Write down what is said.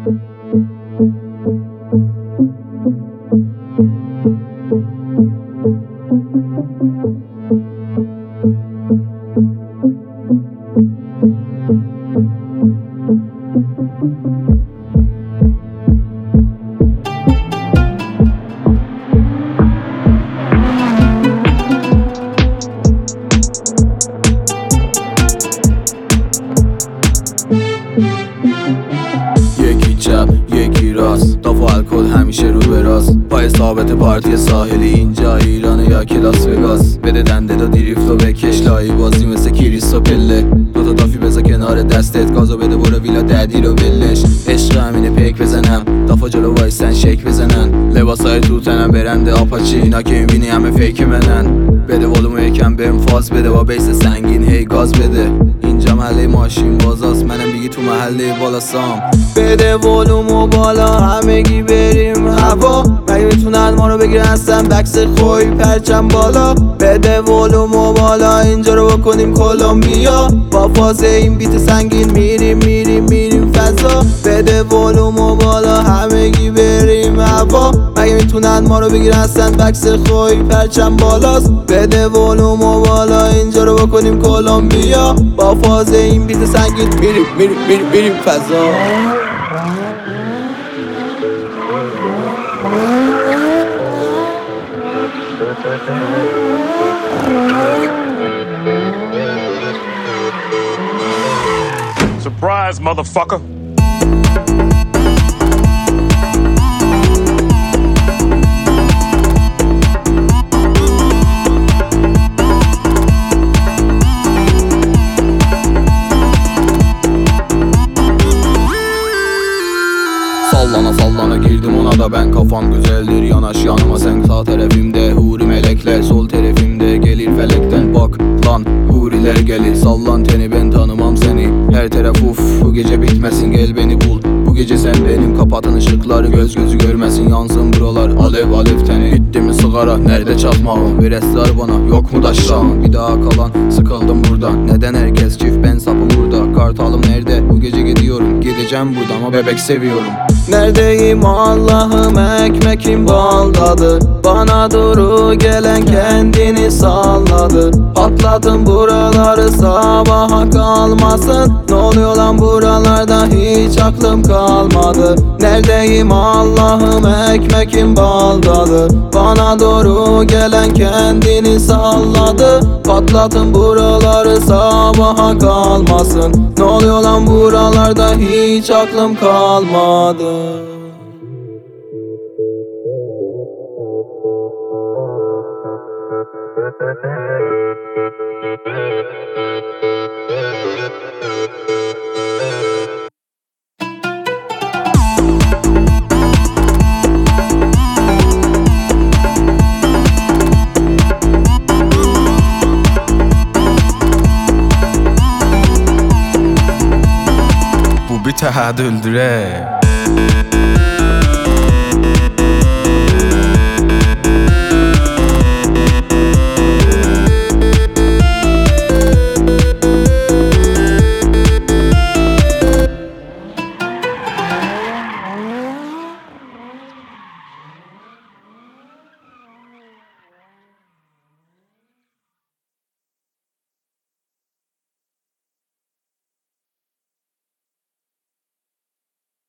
یکی چپ یکی راست، داف و الکل همیشه رو به راست. پای ثابت پارتی ساحلی، اینجا ایرانه یا که لاس وگاس. بده دنده دا دیریفت و بکش، لایی بازی مثل کریس و پله. دوتا دافی بذار کنار دستت، گازو بده برو ویلا ددی رو ولش. عشق همینه پیک بزنم، دافا جلو وایستن شیک بزنن. لباسای تو تنم برنده آپاچی، اینا که میبینی همه فیک منن. بده ولومو یکم بهم فاز بده، با بیس سنگین هی گاز بده. اینجا محله ماشین بازاست، منم دیگه تو محله بالاستام. بده ولومو بالا همگی بریم هوا، مگه میتونن ما رو بگیرن هستن بکس خوی پرچم بالا. بده ولومو بالا اینجا رو بکنیم کلمبیا، با فاز این بیت سنگین میریم فضا. بده ولومو بالا همگی بریم هوا، مگه میتونن ما رو بگیرن هستن بکس خوی پرچم بالاست. بده ولومو بالا اینجا رو بکنیم کلمبیا، با فاز این بیت سنگین میریم فضا. Surprise, motherfucker. Sallana girdim ona da ben, kafam güzeldir yanaş yanıma sen. Sağ tarafımda huri melekler, sol tarafımda gelir felekten. Bak lan huriler gelir, sallan teni ben tanımam seni. Her taraf uf bu gece bitmesin, gel beni bul. Bu gece sen benim, kapatın ışıkları göz gözü görmesin, yansın buralar alev alev teni. Gitti mi sigara nerede çakmağım, bir esrar bana yok mu daşağım. Bir daha kalan sıkıldım buradan, neden herkes çift ben sapım burada. Kartalım nerede bu gece gidiyorum, gideceğim buradan ama bebek seviyorum. Neredeyim Allah'ım, ekmekim baldadır. Bana doğru gelen kendini salladı. Patlatın buraları sabaha kalmasın. Ne oluyor lan buralarda, hiç aklım kalmadı. Neredeyim Allah'ım, ekmekim baldadır. Bana doğru gelen kendini salladı. Patlatın buraları sabaha kalmasın. Ne oluyor lan buralarda, hiç aklım kalmadı. Bu bir təhdüldür.